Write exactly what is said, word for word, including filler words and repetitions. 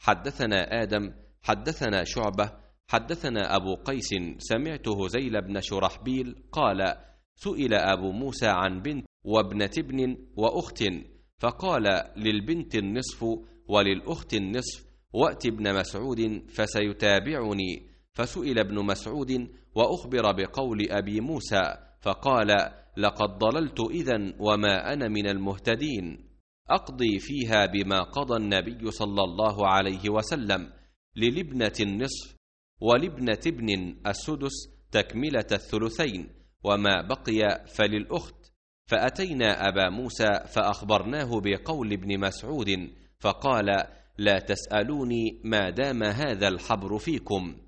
حدثنا آدم حدثنا شعبة حدثنا أبو قيس سمعت هزيل بن شرحبيل قال: سئل أبو موسى عن بنت وابنة ابن وأخت، فقال: للبنت النصف وللأخت النصف، وأت ابن مسعود فسيتابعني. فسئل ابن مسعود وأخبر بقول أبي موسى، فقال: لقد ضللت إذن وما أنا من المهتدين. أقضي فيها بما قضى النبي صلى الله عليه وسلم: للابنة النصف ولابنة ابن السدس تكملة الثلثين، وما بقي فللأخت. فأتينا أبا موسى فأخبرناه بقول ابن مسعود، فقال: لا تسألوني ما دام هذا الحبر فيكم.